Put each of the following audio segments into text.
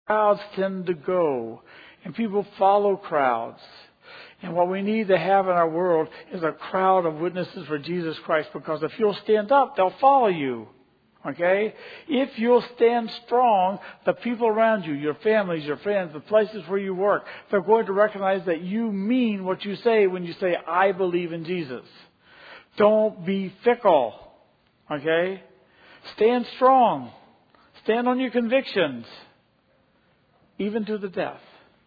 crowds tend to go, and people follow crowds. And what we need to have in our world is a crowd of witnesses for Jesus Christ, because if you'll stand up, they'll follow you. Okay? If you'll stand strong, the people around you, your families, your friends, the places where you work, they're going to recognize that you mean what you say when you say, I believe in Jesus. Don't be fickle. Okay? Stand strong. Stand on your convictions. Even to the death.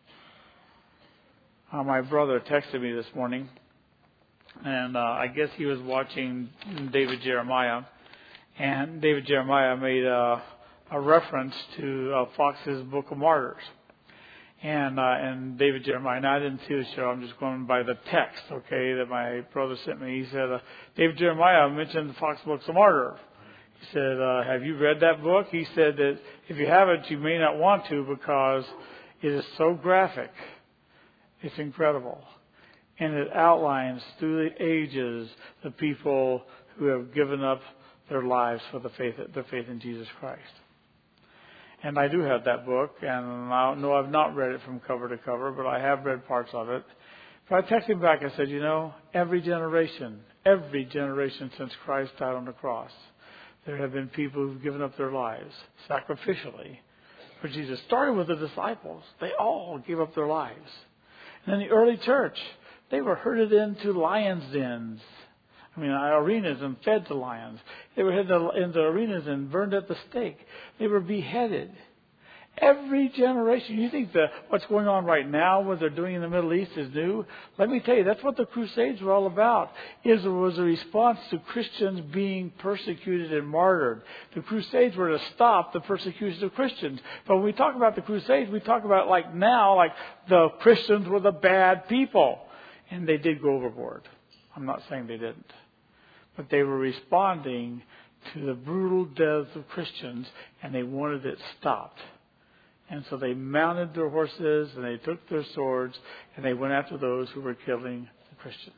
My brother texted me this morning, and I guess he was watching David Jeremiah. And David Jeremiah made a reference to Fox's Book of Martyrs. And David Jeremiah, now I didn't see the show, I'm just going by the text, okay, that my brother sent me. He said, David Jeremiah mentioned the Fox Books of Martyrs. He said, have you read that book? He said that if you haven't, you may not want to, because it is so graphic. It's incredible. And it outlines through the ages the people who have given up their lives for their faith in Jesus Christ. And I do have that book, and no, I've not read it from cover to cover, but I have read parts of it. But I texted him back, I said, every generation since Christ died on the cross, there have been people who've given up their lives sacrificially for Jesus. Starting with the disciples. They all gave up their lives. And then the early church, they were herded into lions' dens. Arenas, and fed to lions. They were herded into arenas and burned at the stake. They were beheaded. Every generation. You think that what's going on right now, what they're doing in the Middle East, is new? Let me tell you, that's what the Crusades were all about. It was a response to Christians being persecuted and martyred. The Crusades were to stop the persecution of Christians. But when we talk about the Crusades, we talk about like the Christians were the bad people. And they did go overboard. I'm not saying they didn't. But they were responding to the brutal deaths of Christians, and they wanted it stopped. And so they mounted their horses, and they took their swords, and they went after those who were killing the Christians.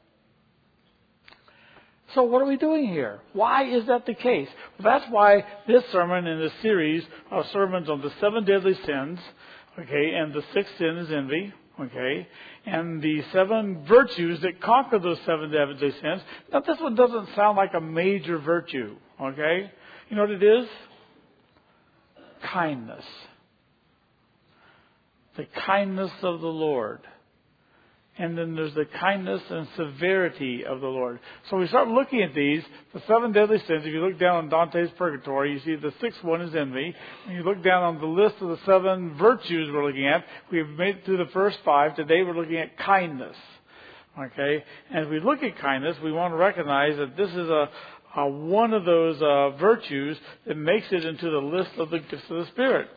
So what are we doing here? Why is that the case? Well, that's why this sermon in this series of sermons on the 7 deadly sins, okay, and the 6th sin is envy, okay, and the 7 virtues that conquer those 7 deadly sins. Now, this one doesn't sound like a major virtue, okay? You know what it is? Kindness. The kindness of the Lord. And then there's the kindness and severity of the Lord. So we start looking at these, the 7 deadly sins. If you look down on Dante's Purgatory, you see the 6th one is envy. When you look down on the list of the 7 virtues we're looking at, we've made it through the first 5. Today we're looking at kindness. Okay? And as we look at kindness, we want to recognize that this is one of those virtues that makes it into the list of the gifts of the Spirit.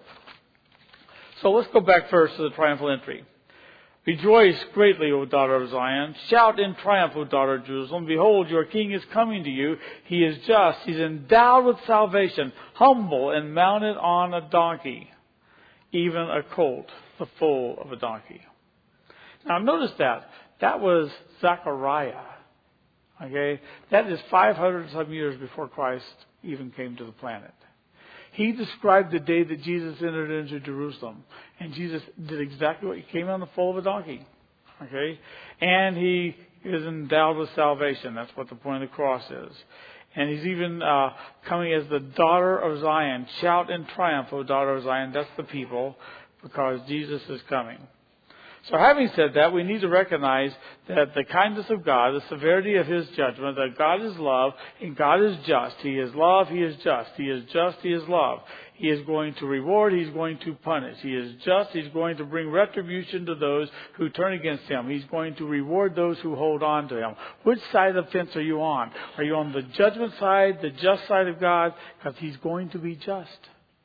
So let's go back first to the triumphal entry. Rejoice greatly, O daughter of Zion. Shout in triumph, O daughter of Jerusalem. Behold, your king is coming to you. He is just. He's endowed with salvation, humble and mounted on a donkey, even a colt, the foal of a donkey. Now notice that. That was Zechariah. Okay? That is 500 some years before Christ even came to the planet. He described the day that Jesus entered into Jerusalem. And Jesus did exactly what he came on the foal of a donkey. Okay? And he is endowed with salvation. That's what the point of the cross is. And he's even coming as the daughter of Zion. Shout in triumph, O daughter of Zion. That's the people, because Jesus is coming. So having said that, we need to recognize that the kindness of God, the severity of His judgment, that God is love and God is just. He is love, He is just. He is just, He is love. He is going to reward, He's going to punish. He is just, He's going to bring retribution to those who turn against Him. He's going to reward those who hold on to Him. Which side of the fence are you on? Are you on the judgment side, the just side of God? Because He's going to be just.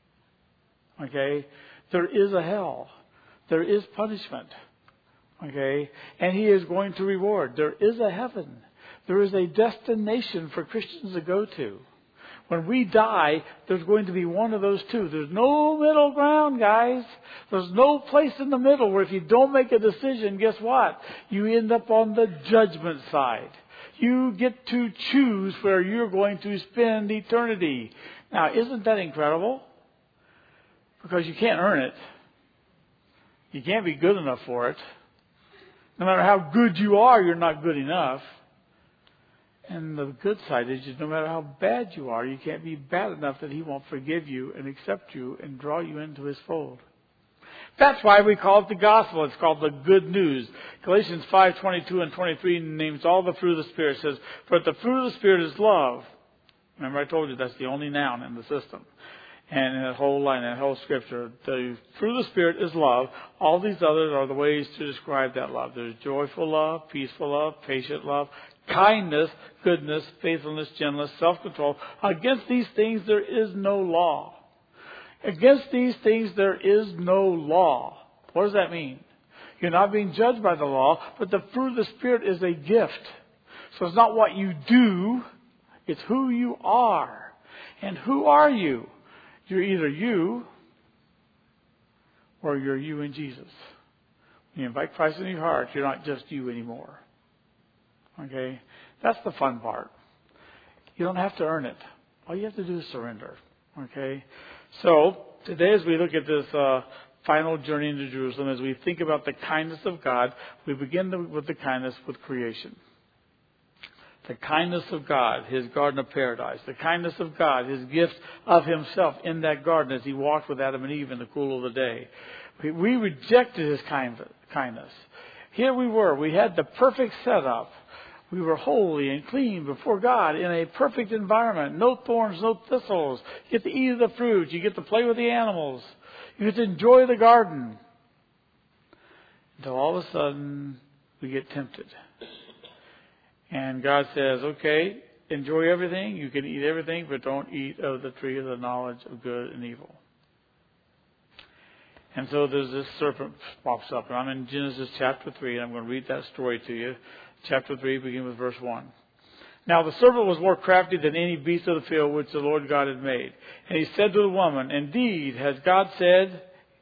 Okay? There is a hell. There is punishment. Okay? And He is going to reward. There is a heaven. There is a destination for Christians to go to. When we die, there's going to be one of those two. There's no middle ground, guys. There's no place in the middle where if you don't make a decision, guess what? You end up on the judgment side. You get to choose where you're going to spend eternity. Now, isn't that incredible? Because you can't earn it. You can't be good enough for it. No matter how good you are, you're not good enough. And the good side is, no matter how bad you are, you can't be bad enough that He won't forgive you and accept you and draw you into His fold. That's why we call it the gospel. It's called the good news. Galatians 5:22 and 23 names all the fruit of the Spirit. It says, for the fruit of the Spirit is love. Remember I told you that's the only noun in the system. And in that whole line, that whole scripture, the fruit of the Spirit is love. All these others are the ways to describe that love. There's joyful love, peaceful love, patient love, kindness, goodness, faithfulness, gentleness, self-control. Against these things there is no law. Against these things there is no law. What does that mean? You're not being judged by the law, but the fruit of the Spirit is a gift. So it's not what you do, it's who you are. And who are you? You're either you or you're you in Jesus. When you invite Christ into your heart, you're not just you anymore. Okay? That's the fun part. You don't have to earn it. All you have to do is surrender. Okay? So, today as we look at this final journey into Jerusalem, as we think about the kindness of God, we begin with the kindness with creation. The kindness of God, His garden of paradise. The kindness of God, His gift of Himself in that garden as He walked with Adam and Eve in the cool of the day. We rejected His kindness. Here we were. We had the perfect setup. We were holy and clean before God in a perfect environment. No thorns, no thistles. You get to eat of the fruit. You get to play with the animals. You get to enjoy the garden. Until all of a sudden we get tempted. And God says, okay, enjoy everything. You can eat everything, but don't eat of the tree of the knowledge of good and evil. And so there's this serpent pops up. And I'm in Genesis chapter 3, and I'm going to read that story to you. Chapter 3, beginning with verse 1. Now the serpent was more crafty than any beast of the field which the Lord God had made. And he said to the woman, indeed, has God said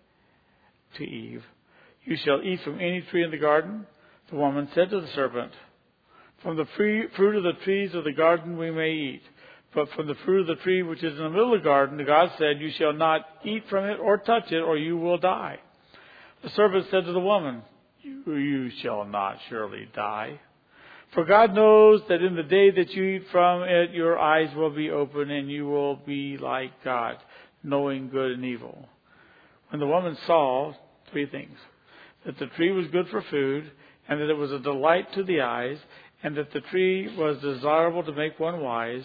to Eve, you shall eat from any tree in the garden? The woman said to the serpent, from the fruit of the trees of the garden we may eat. But from the fruit of the tree which is in the middle of the garden, God said, you shall not eat from it or touch it, or you will die. The serpent said to the woman, you shall not surely die. For God knows that in the day that you eat from it, your eyes will be open, and you will be like God, knowing good and evil. When the woman saw three things, that the tree was good for food, and that it was a delight to the eyes, and that the tree was desirable to make one wise.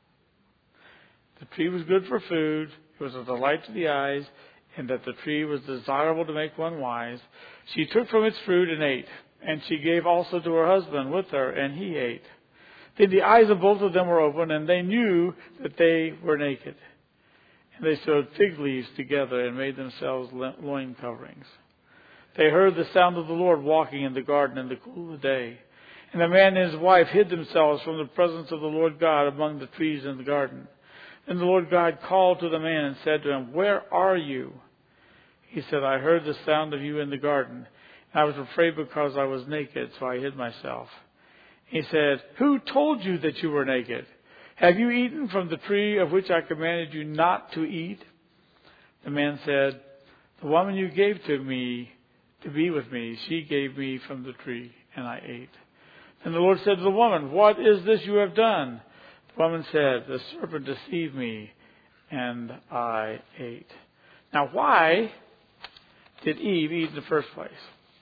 The tree was good for food, it was a delight to the eyes, and that the tree was desirable to make one wise. She took from its fruit and ate, and she gave also to her husband with her, and he ate. Then the eyes of both of them were opened, and they knew that they were naked. And they sewed fig leaves together and made themselves loin coverings. They heard the sound of the Lord walking in the garden in the cool of the day. And the man and his wife hid themselves from the presence of the Lord God among the trees in the garden. Then the Lord God called to the man and said to him, where are you? He said, I heard the sound of you in the garden. And I was afraid because I was naked, so I hid myself. He said, who told you that you were naked? Have you eaten from the tree of which I commanded you not to eat? The man said, the woman you gave to me to be with me, she gave me from the tree, and I ate. And the Lord said to the woman, what is this you have done? The woman said, the serpent deceived me, and I ate. Now, why did Eve eat in the first place?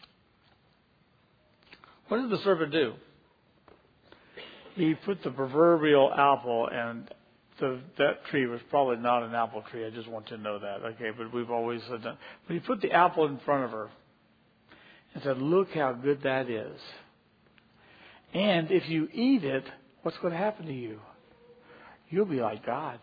What did the serpent do? He put the proverbial apple, and that tree was probably not an apple tree. I just want you to know that. Okay, but we've always said that. But he put the apple in front of her and said, look how good that is. And if you eat it, what's going to happen to you? You'll be like God.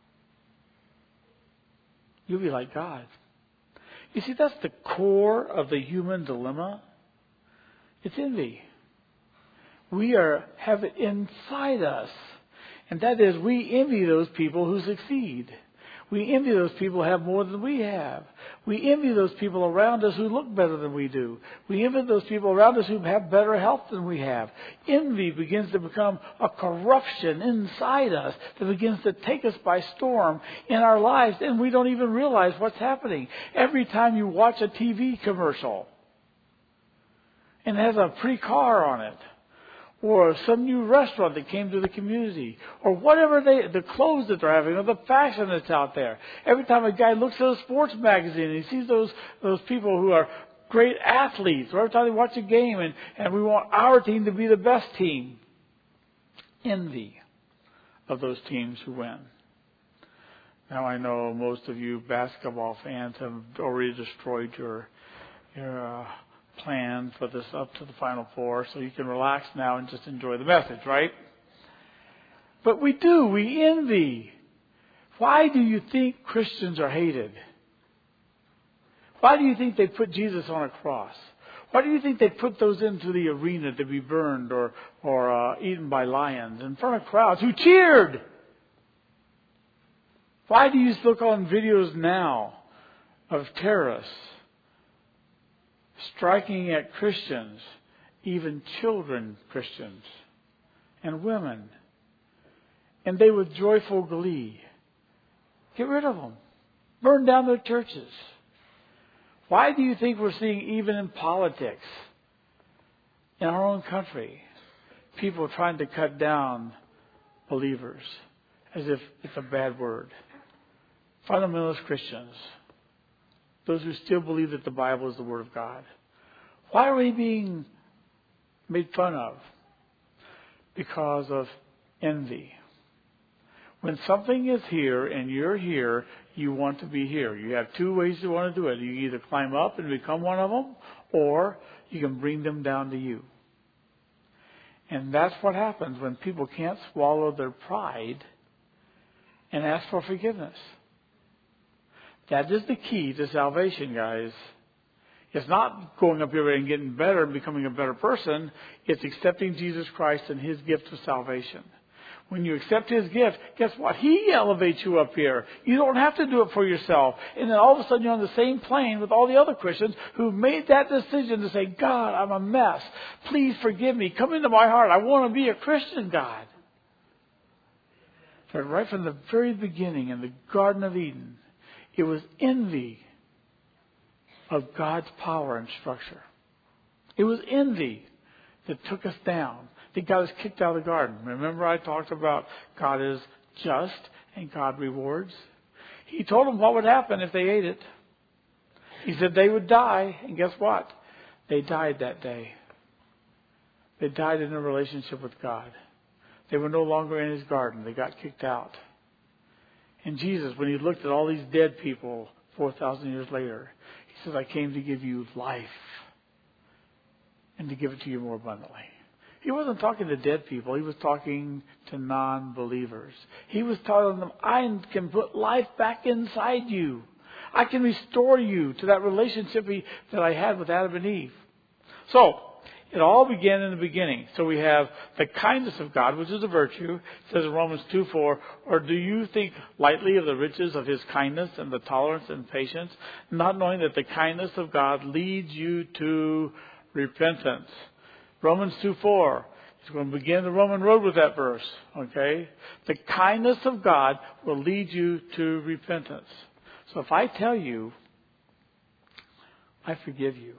You'll be like God. You see, that's the core of the human dilemma. It's envy. We have it inside us. And that is, we envy those people who succeed. We envy those people who have more than we have. We envy those people around us who look better than we do. We envy those people around us who have better health than we have. Envy begins to become a corruption inside us that begins to take us by storm in our lives, and we don't even realize what's happening. Every time you watch a TV commercial and it has a pretty car on it, or some new restaurant that came to the community, or whatever the clothes that they're having, or the fashion that's out there. Every time a guy looks at a sports magazine and he sees those people who are great athletes, or every time they watch a game and we want our team to be the best team. Envy of those teams who win. Now I know most of you basketball fans have already destroyed your plan for this up to the Final Four, so you can relax now and just enjoy the message, right? But we envy. Why do you think Christians are hated? Why do you think they put Jesus on a cross? Why do you think they put those into the arena to be burned or eaten by lions in front of crowds who cheered? Why do you look on videos now of terrorists striking at Christians, even children Christians, and women, and they with joyful glee get rid of them, burn down their churches? Why do you think we're seeing, even in politics, in our own country, people trying to cut down believers as if it's a bad word? Fundamentalist Christians, those who still believe that the Bible is the Word of God. Why are we being made fun of? Because of envy. When something is here and you're here, you want to be here. You have two ways you want to do it. You either climb up and become one of them, or you can bring them down to you. And that's what happens when people can't swallow their pride and ask for forgiveness. That is the key to salvation, guys. It's not going up here and getting better and becoming a better person. It's accepting Jesus Christ and His gift of salvation. When you accept His gift, guess what? He elevates you up here. You don't have to do it for yourself. And then all of a sudden you're on the same plane with all the other Christians who've made that decision to say, God, I'm a mess. Please forgive me. Come into my heart. I want to be a Christian, God. But right from the very beginning in the Garden of Eden, it was envy of God's power and structure. It was envy that took us down, that got us kicked out of the garden. Remember I talked about God is just and God rewards? He told them what would happen if they ate it. He said they would die, and guess what? They died that day. They died in a relationship with God. They were no longer in His garden. They got kicked out. And Jesus, when He looked at all these dead people 4,000 years later, He says, I came to give you life and to give it to you more abundantly. He wasn't talking to dead people. He was talking to non-believers. He was telling them, I can put life back inside you. I can restore you to that relationship that I had with Adam and Eve. So, it all began in the beginning. So we have the kindness of God, which is a virtue. It says in Romans 2:4, or do you think lightly of the riches of His kindness and the tolerance and patience, not knowing that the kindness of God leads you to repentance? Romans 2:4. He's going to begin the Roman road with that verse. Okay? The kindness of God will lead you to repentance. So if I tell you, I forgive you,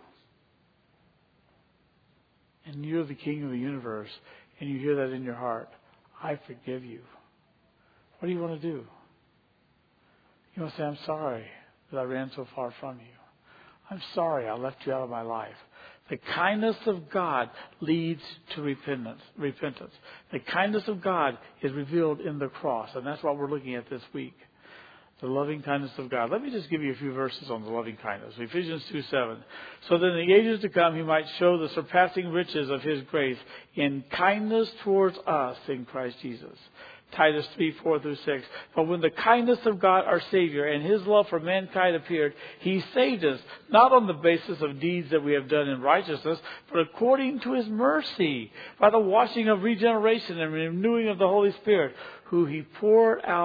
and you're the King of the universe, and you hear that in your heart, I forgive you, what do you want to do? You want to say, I'm sorry that I ran so far from you. I'm sorry I left you out of my life. The kindness of God leads to repentance. The kindness of God is revealed in the cross, and that's what we're looking at this week. The loving kindness of God. Let me just give you a few verses on the loving kindness. Ephesians 2:7. So that in the ages to come He might show the surpassing riches of His grace in kindness towards us in Christ Jesus. Titus 3:4-6. But when the kindness of God our Savior and His love for mankind appeared, He saved us, not on the basis of deeds that we have done in righteousness, but according to His mercy, by the washing of regeneration and renewing of the Holy Spirit, who He poured out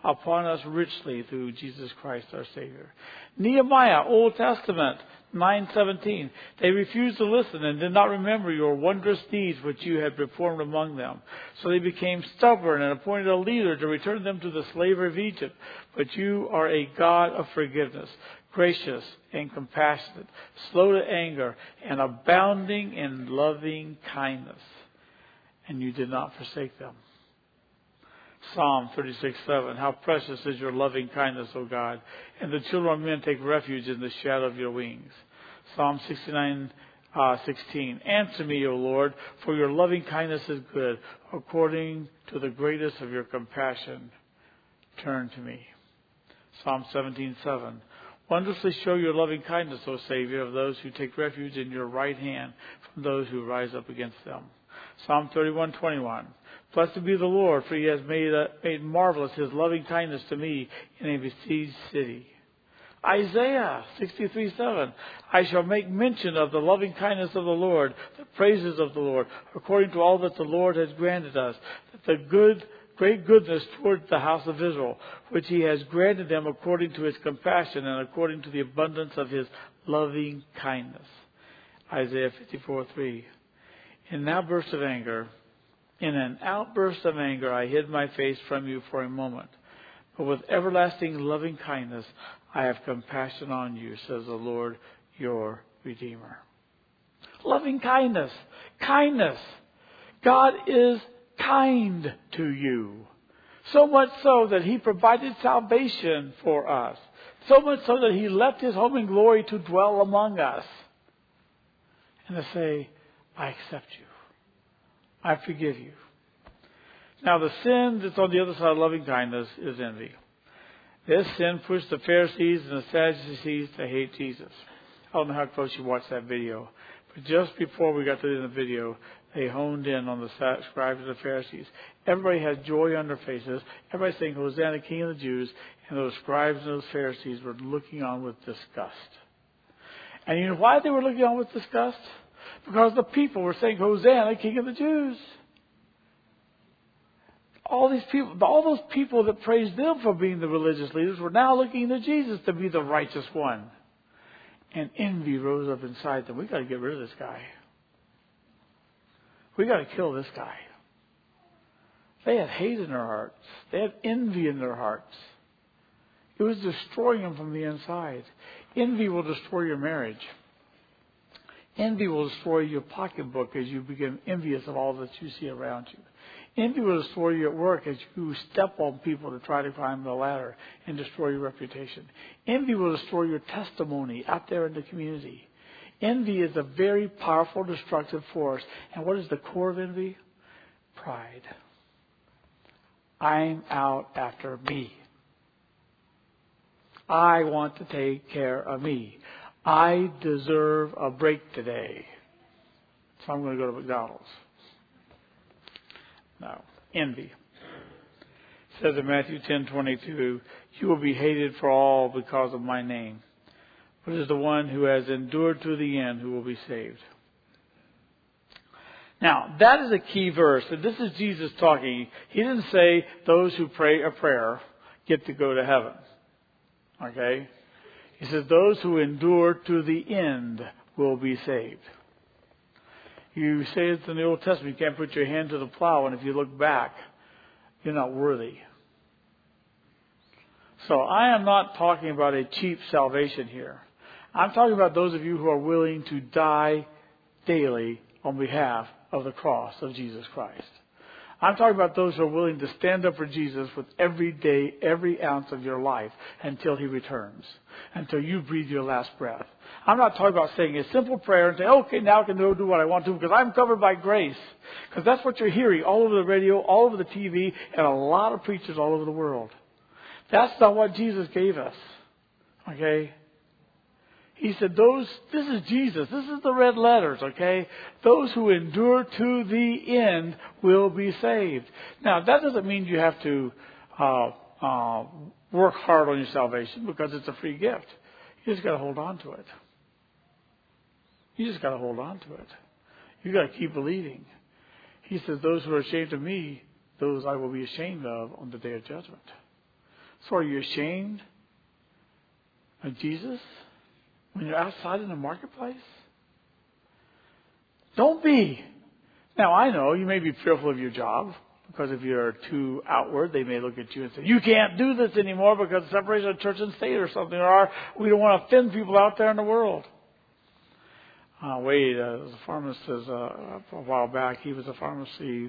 upon us richly through Jesus Christ our Savior. Nehemiah, Old Testament, 9:17. They refused to listen and did not remember your wondrous deeds which you had performed among them. So they became stubborn and appointed a leader to return them to the slavery of Egypt. But you are a God of forgiveness, gracious and compassionate, slow to anger, and abounding in loving kindness. And you did not forsake them. Psalm 36:7. How precious is your loving kindness, O God, and the children of men take refuge in the shadow of your wings. Psalm 69:16. Answer me, O Lord, for your loving kindness is good. According to the greatness of your compassion, turn to me. Psalm 17:7. Wondrously show your loving kindness, O Savior, of those who take refuge in your right hand from those who rise up against them. Psalm 31:21. Blessed be the Lord, for he has made marvelous his loving kindness to me in a besieged city. Isaiah 63:7. I shall make mention of the loving kindness of the Lord, the praises of the Lord, according to all that the Lord has granted us, that the great goodness toward the house of Israel, which he has granted them according to his compassion and according to the abundance of his loving kindness. Isaiah 54:3. In an outburst of anger, I hid my face from you for a moment. But with everlasting loving kindness, I have compassion on you, says the Lord, your Redeemer. Loving kindness. Kindness. God is kind to you. So much so that he provided salvation for us. So much so that he left his home in glory to dwell among us. And to say, I accept you. I forgive you. Now the sin that's on the other side of loving kindness is envy. This sin pushed the Pharisees and the Sadducees to hate Jesus. I don't know how close you watched that video. But just before we got to the end of the video, they honed in on the scribes and the Pharisees. Everybody had joy on their faces. Everybody saying, Hosanna, King of the Jews. And those scribes and those Pharisees were looking on with disgust. And you know why they were looking on with disgust? Because the people were saying, Hosanna, King of the Jews. All those people that praised them for being the religious leaders were now looking to Jesus to be the righteous one. And envy rose up inside them. We got to get rid of this guy. We got to kill this guy. They had hate in their hearts. They had envy in their hearts. It was destroying them from the inside. Envy will destroy your marriage. Envy will destroy your pocketbook as you become envious of all that you see around you. Envy will destroy you at work as you step on people to try to climb the ladder and destroy your reputation. Envy will destroy your testimony out there in the community. Envy is a very powerful, destructive force. And what is the core of envy? Pride. I'm out after me. I want to take care of me. I deserve a break today, so I'm going to go to McDonald's. No. Envy. It says in Matthew 10:22, you will be hated for all because of my name. But it is the one who has endured to the end who will be saved. Now, that is a key verse. And this is Jesus talking. He didn't say those who pray a prayer get to go to heaven. Okay? He says those who endure to the end will be saved. You say it's in the Old Testament, you can't put your hand to the plow, and if you look back, you're not worthy. So I am not talking about a cheap salvation here. I'm talking about those of you who are willing to die daily on behalf of the cross of Jesus Christ. I'm talking about those who are willing to stand up for Jesus with every day, every ounce of your life until he returns, until you breathe your last breath. I'm not talking about saying a simple prayer and saying, okay, now I can go do what I want to because I'm covered by grace. Because that's what you're hearing all over the radio, all over the TV, and a lot of preachers all over the world. That's not what Jesus gave us. Okay? He said, this is Jesus. This is the red letters, okay? Those who endure to the end will be saved. Now, that doesn't mean you have to work hard on your salvation because it's a free gift. You just got to hold on to it. You just got to hold on to it. You got to keep believing. He says, those who are ashamed of me, those I will be ashamed of on the day of judgment. So are you ashamed of Jesus when you're outside in the marketplace? Don't be. Now, I know you may be fearful of your job, because if you're too outward, they may look at you and say, you can't do this anymore because of separation of church and state or something, or we don't want to offend people out there in the world. Wade, was a pharmacist a while back. He was a pharmacy.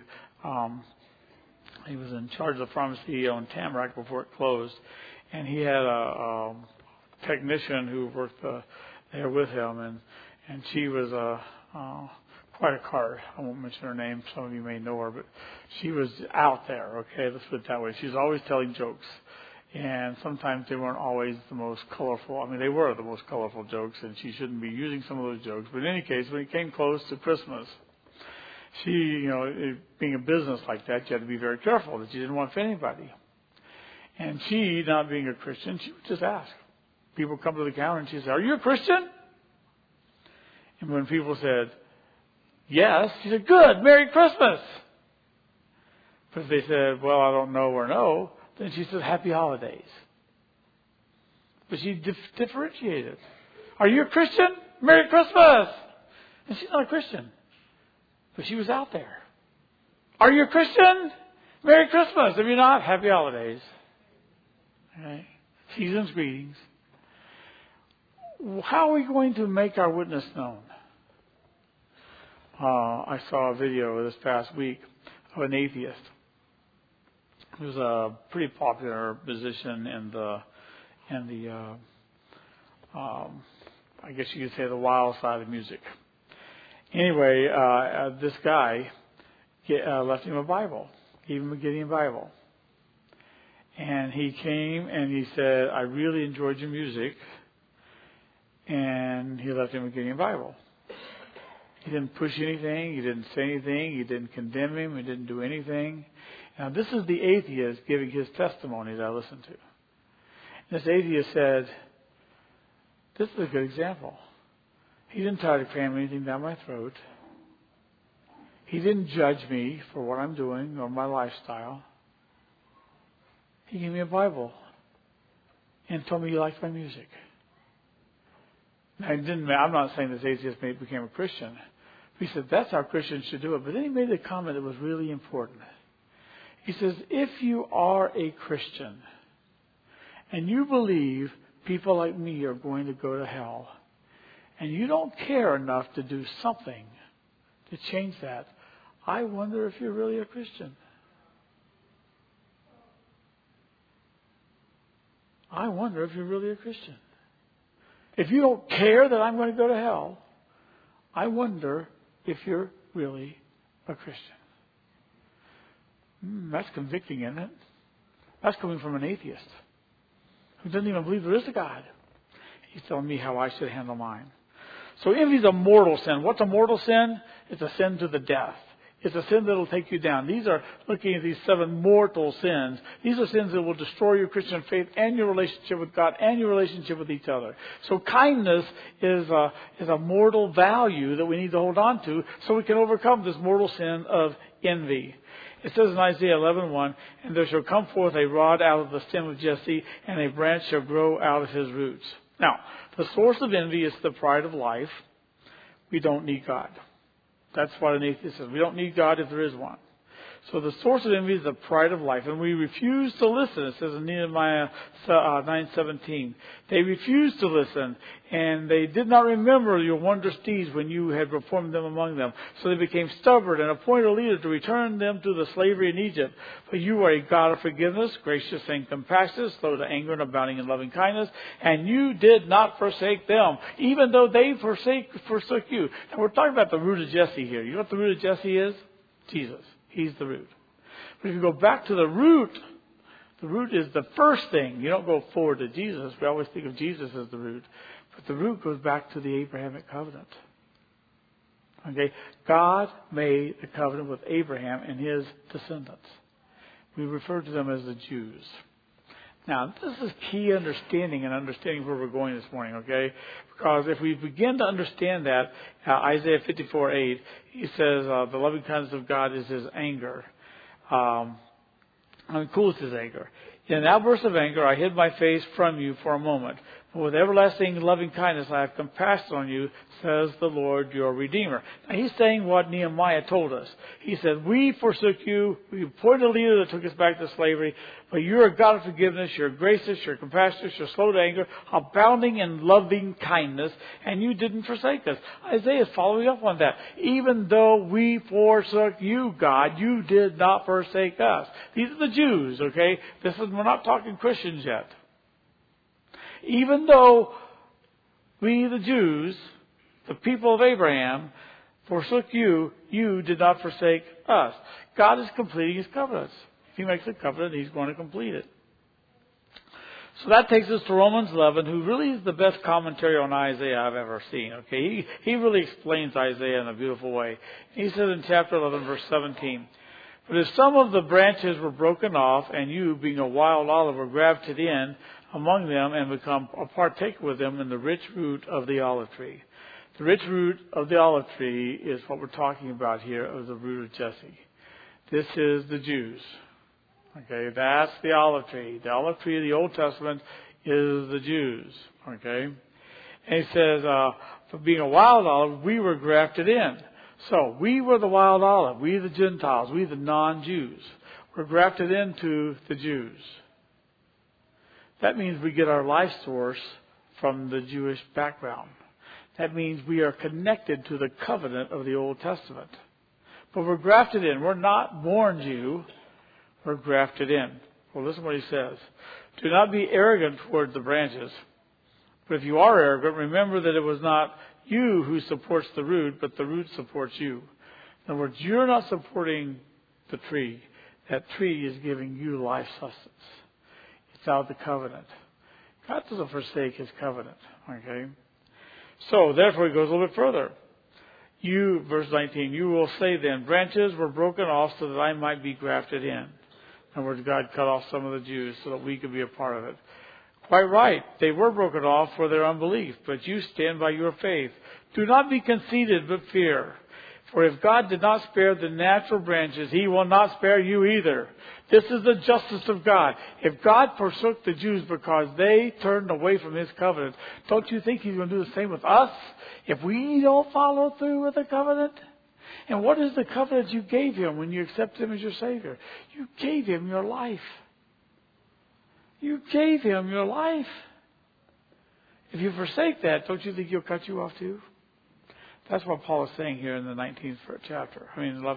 He was in charge of the pharmacy on Tamarack before it closed, and he had a technician who worked there with him, and she was quite a card. I won't mention her name. Some of you may know her, but she was out there. Okay, let's put it that way. She was always telling jokes. And sometimes they weren't always the most colorful. I mean, they were the most colorful jokes, and she shouldn't be using some of those jokes. But in any case, when it came close to Christmas, she, being a business like that, you had to be very careful that you didn't want to offend anybody. And she, not being a Christian, she would just ask. People come to the counter, and she'd say, are you a Christian? And when people said, yes, she said, good, Merry Christmas. But if they said, well, I don't know or no, then she said, Happy Holidays. But she differentiated. Are you a Christian? Merry Christmas. And she's not a Christian. But she was out there. Are you a Christian? Merry Christmas. If you're not, Happy Holidays. Okay. Season's greetings. How are we going to make our witness known? I saw a video this past week of an atheist. He was a pretty popular musician in the I guess you could say the wild side of music. Anyway, this guy left him a Bible, gave him a Gideon Bible. And he came and he said, I really enjoyed your music. And he left him a Gideon Bible. He didn't push anything. He didn't say anything. He didn't condemn him. He didn't do anything. Now, this is the atheist giving his testimony that I listened to. This atheist said, this is a good example. He didn't try to cram anything down my throat. He didn't judge me for what I'm doing or my lifestyle. He gave me a Bible and told me he liked my music. Now, I'm not saying this atheist became a Christian. He said, that's how Christians should do it. But then he made a comment that was really important. He says, if you are a Christian and you believe people like me are going to go to hell, and you don't care enough to do something to change that, I wonder if you're really a Christian. I wonder if you're really a Christian. If you don't care that I'm going to go to hell, I wonder if you're really a Christian. That's convicting, isn't it? That's coming from an atheist who doesn't even believe there is a God. He's telling me how I should handle mine. So envy is a mortal sin. What's a mortal sin? It's a sin to the death. It's a sin that will take you down. These are looking at these 7 mortal sins. These are sins that will destroy your Christian faith and your relationship with God and your relationship with each other. So kindness is a mortal value that we need to hold on to so we can overcome this mortal sin of envy. It says in Isaiah 11:1, and there shall come forth a rod out of the stem of Jesse, and a branch shall grow out of his roots. Now, the source of envy is the pride of life. We don't need God. That's what an atheist says. We don't need God if there is one. So the source of envy is the pride of life. And we refuse to listen. It says in Nehemiah 9:17. They refused to listen. And they did not remember your wondrous deeds when you had performed them among them. So they became stubborn and appointed a leader to return them to the slavery in Egypt. But you are a God of forgiveness, gracious and compassionate, slow to anger and abounding in loving kindness. And you did not forsake them, even though they forsook you. And we're talking about the root of Jesse here. You know what the root of Jesse is? Jesus. He's the root. But if you go back to the root is the first thing. You don't go forward to Jesus. We always think of Jesus as the root. But the root goes back to the Abrahamic covenant. Okay? God made the covenant with Abraham and his descendants. We refer to them as the Jews. Now, this is key understanding and understanding where we're going this morning, okay? Because if we begin to understand that, Isaiah 54:8, he says, the loving kindness of God is his anger. Cool is his anger. In an outburst of anger, I hid my face from you for a moment. But with everlasting loving kindness, I have compassion on you, says the Lord your Redeemer. Now, he's saying what Nehemiah told us. He said, we forsook you. We appointed a leader that took us back to slavery. But you're a God of forgiveness. You're gracious. You're compassionate. You're slow to anger, abounding in loving kindness. And you didn't forsake us. Isaiah is following up on that. Even though we forsook you, God, you did not forsake us. These are the Jews, okay? We're not talking Christians yet. Even though we, the Jews, the people of Abraham, forsook you, you did not forsake us. God is completing His covenants. If He makes a covenant, He's going to complete it. So that takes us to Romans 11, who really is the best commentary on Isaiah I've ever seen. Okay, he really explains Isaiah in a beautiful way. He says in chapter 11, verse 17, but if some of the branches were broken off, and you, being a wild olive, were grafted in among them and become a partaker with them in the rich root of the olive tree. The rich root of the olive tree is what we're talking about here, of the root of Jesse. This is the Jews. Okay, that's the olive tree. The olive tree of the Old Testament is the Jews. Okay, and he says, for being a wild olive, we were grafted in. So we were the wild olive. We the Gentiles. We the non-Jews. We're grafted into the Jews. That means we get our life source from the Jewish background. That means we are connected to the covenant of the Old Testament. But we're grafted in. We're not born Jew. We're grafted in. Well, listen to what he says. Do not be arrogant toward the branches. But if you are arrogant, remember that it was not you who supports the root, but the root supports you. In other words, you're not supporting the tree. That tree is giving you life sustenance. It's out of the covenant. God doesn't forsake His covenant. Okay? So, therefore, he goes a little bit further. You, verse 19, you will say then, branches were broken off so that I might be grafted in. In other words, God cut off some of the Jews so that we could be a part of it. Quite right. They were broken off for their unbelief, but you stand by your faith. Do not be conceited, but fear. For if God did not spare the natural branches, He will not spare you either. This is the justice of God. If God forsook the Jews because they turned away from His covenant, don't you think He's going to do the same with us if we don't follow through with the covenant? And what is the covenant you gave Him when you accepted Him as your Savior? You gave Him your life. You gave Him your life. If you forsake that, don't you think He'll cut you off too? That's what Paul is saying here in the 11th chapter.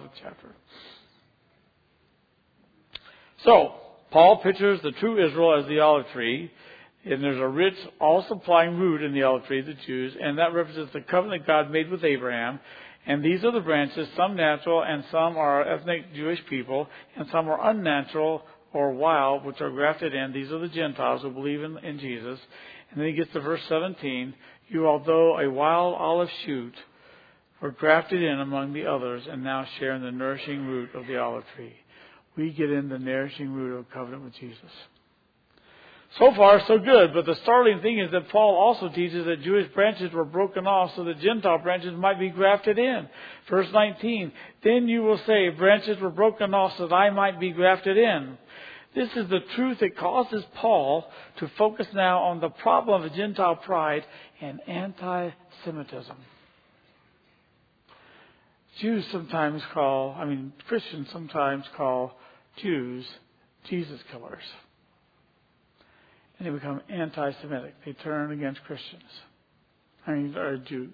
So, Paul pictures the true Israel as the olive tree, and there's a rich, all-supplying root in the olive tree, the Jews, and that represents the covenant God made with Abraham. And these are the branches, some natural, and some are ethnic Jewish people, and some are unnatural or wild, which are grafted in. These are the Gentiles who believe in Jesus. And then he gets to verse 17. You, although a wild olive shoot, were grafted in among the others, and now share in the nourishing root of the olive tree. We get in the nourishing root of covenant with Jesus. So far, so good. But the startling thing is that Paul also teaches that Jewish branches were broken off so that Gentile branches might be grafted in. Verse 19, then you will say, branches were broken off so that I might be grafted in. This is the truth that causes Paul to focus now on the problem of Gentile pride and anti-Semitism. Christians sometimes call Jews Jesus killers. And they become anti-Semitic. They turn against Christians. Jews.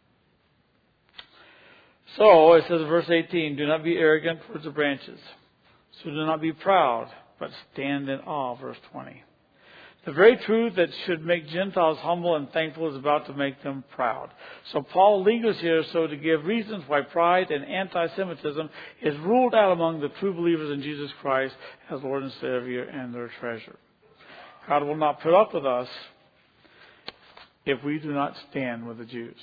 So, it says in verse 18, do not be arrogant towards the branches. So do not be proud, but stand in awe, verse 20. The very truth that should make Gentiles humble and thankful is about to make them proud. So Paul lingers here to give reasons why pride and anti-Semitism is ruled out among the true believers in Jesus Christ as Lord and Savior and their treasure. God will not put up with us if we do not stand with the Jews.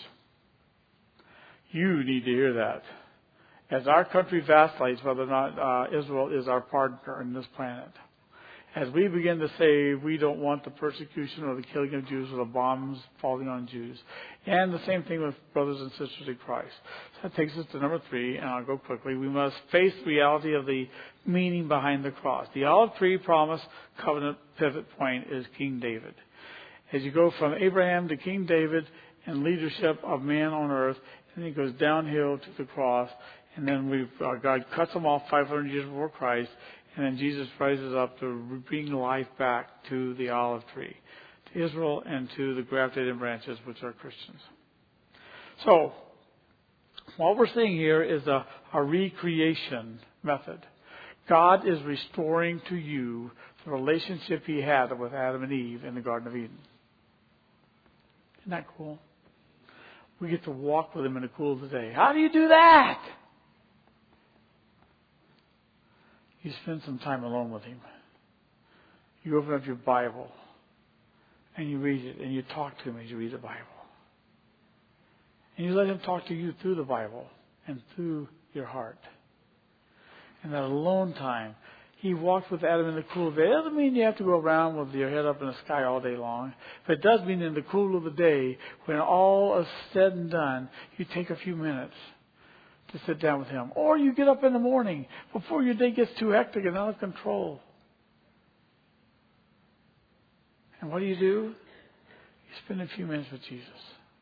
You need to hear that. As our country vacillates whether or not Israel is our partner in this planet. As we begin to say we don't want the persecution or the killing of Jews or the bombs falling on Jews. And the same thing with brothers and sisters in Christ. So that takes us to number 3, and I'll go quickly. We must face the reality of the meaning behind the cross. The olive tree promise covenant pivot point is King David. As you go from Abraham to King David and leadership of man on earth, and it goes downhill to the cross, and then God cuts them off 500 years before Christ, and then Jesus rises up to bring life back to the olive tree, to Israel and to the grafted in branches, which are Christians. So, what we're seeing here is a recreation method. God is restoring to you the relationship He had with Adam and Eve in the Garden of Eden. Isn't that cool? We get to walk with Him in the cool of the day. How do you do that? You spend some time alone with Him. You open up your Bible and you read it and you talk to Him as you read the Bible. And you let Him talk to you through the Bible and through your heart. And that alone time, He walked with Adam in the cool of the day. It doesn't mean you have to go around with your head up in the sky all day long. But it does mean in the cool of the day, when all is said and done, you take a few minutes to sit down with Him. Or you get up in the morning before your day gets too hectic and out of control. And what do? You spend a few minutes with Jesus.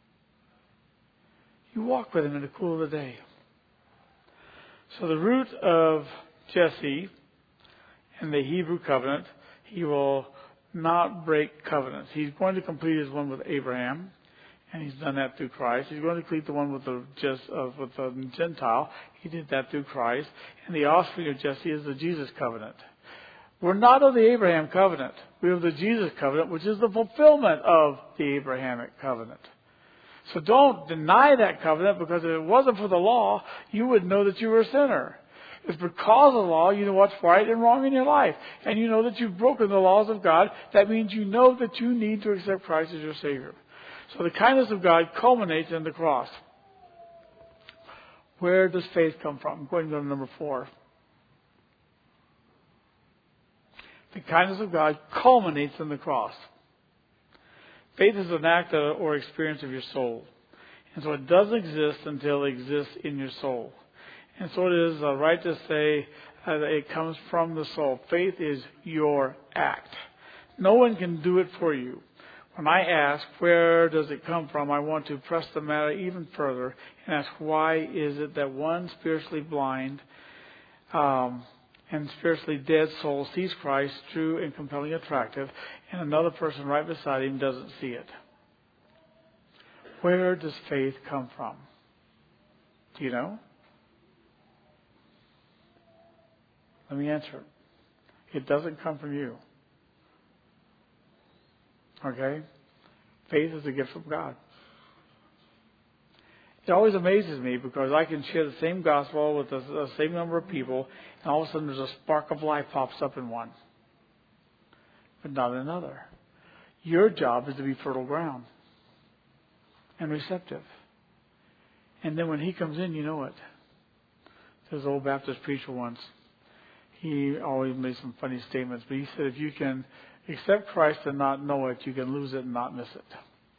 You walk with Him in the cool of the day. So the root of Jesse in the Hebrew covenant, he will not break covenants. He's going to complete his one with Abraham. And He's done that through Christ. He's going to complete the one with the Gentile. He did that through Christ. And the offspring of Jesse is the Jesus covenant. We're not of the Abraham covenant. We have the Jesus covenant, which is the fulfillment of the Abrahamic covenant. So don't deny that covenant, because if it wasn't for the law, you would know that you were a sinner. It's because of the law you know what's right and wrong in your life. And you know that you've broken the laws of God. That means you know that you need to accept Christ as your Savior. So the kindness of God culminates in the cross. Where does faith come from? I'm going to go to number 4. The kindness of God culminates in the cross. Faith is an act or experience of your soul. And so it doesn't exist until it exists in your soul. And so it is right to say that it comes from the soul. Faith is your act. No one can do it for you. When I ask, where does it come from, I want to press the matter even further and ask, why is it that one spiritually blind and spiritually dead soul sees Christ true and compelling attractive, and another person right beside him doesn't see it? Where does faith come from? Do you know? Let me answer it. It doesn't come from you. Okay? Faith is a gift from God. It always amazes me, because I can share the same gospel with the same number of people, and all of a sudden there's a spark of life pops up in one, but not in another. Your job is to be fertile ground and receptive. And then when He comes in, you know it. There's an old Baptist preacher once. He always made some funny statements, but he said, if you can accept Christ and not know it, you can lose it and not miss it.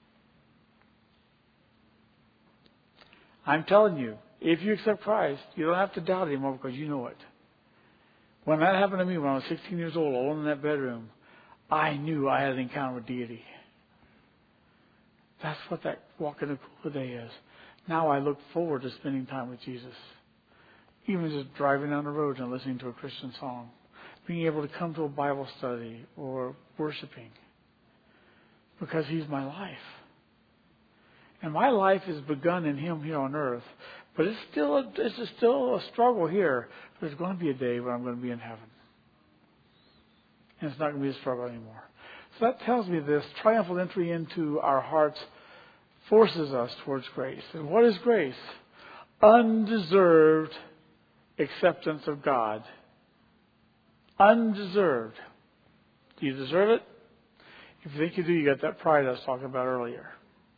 I'm telling you, if you accept Christ, you don't have to doubt it anymore, because you know it. When that happened to me when I was 16 years old, alone in that bedroom, I knew I had an encounter with deity. That's what that walk in the cool of the day is. Now I look forward to spending time with Jesus. Even just driving down the road and listening to a Christian song. Being able to come to a Bible study or worshiping. Because He's my life. And my life is begun in Him here on earth. But it's still a struggle here. But there's going to be a day when I'm going to be in heaven. And it's not going to be a struggle anymore. So that tells me this triumphal entry into our hearts forces us towards grace. And what is grace? Undeserved acceptance of God. Undeserved. Do you deserve it? If you think you do, you got that pride I was talking about earlier.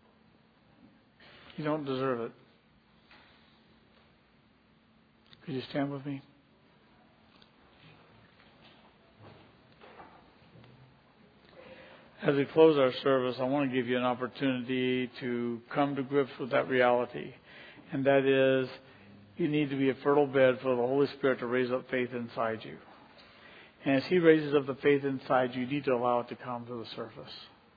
You don't deserve it. Could you stand with me? As we close our service, I want to give you an opportunity to come to grips with that reality. And that is, you need to be a fertile bed for the Holy Spirit to raise up faith inside you. And as He raises up the faith inside you, you need to allow it to come to the surface.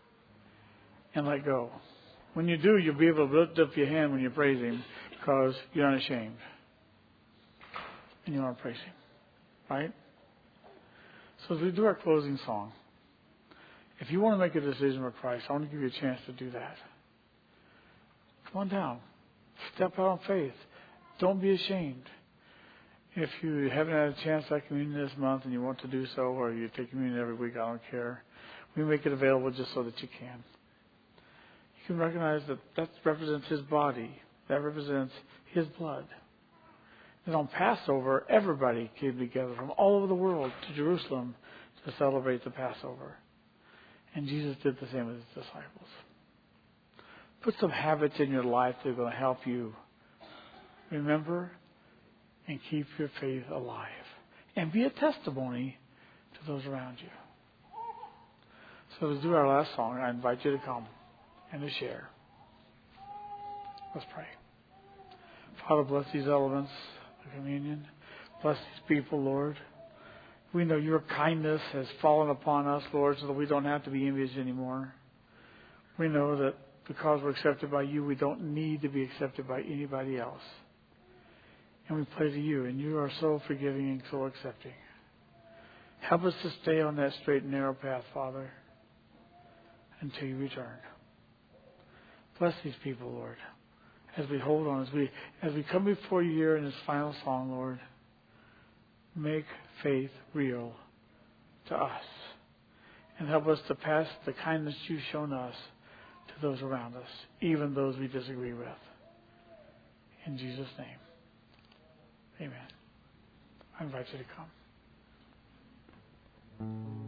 And let go. When you do, you'll be able to lift up your hand when you praise Him because you're unashamed. And you want to praise Him. Right? So as we do our closing song, if you want to make a decision with Christ, I want to give you a chance to do that. Come on down. Step out in faith. Don't be ashamed. If you haven't had a chance to have communion this month and you want to do so, or you take communion every week, I don't care. We make it available just so that you can. You can recognize that represents His body. That represents His blood. And on Passover, everybody came together from all over the world to Jerusalem to celebrate the Passover. And Jesus did the same with His disciples. Put some habits in your life that are going to help you remember and keep your faith alive. And be a testimony to those around you. So to do our last song, I invite you to come and to share. Let's pray. Father, bless these elements of communion. Bless these people, Lord. We know your kindness has fallen upon us, Lord, so that we don't have to be envious anymore. We know that because we're accepted by you, we don't need to be accepted by anybody else. And we pray to you, and you are so forgiving and so accepting. Help us to stay on that straight and narrow path, Father, until you return. Bless these people, Lord, as we hold on, as we come before you here in this final song, Lord. Make faith real to us. And help us to pass the kindness you've shown us to those around us, even those we disagree with. In Jesus' name. Amen. I invite you to come.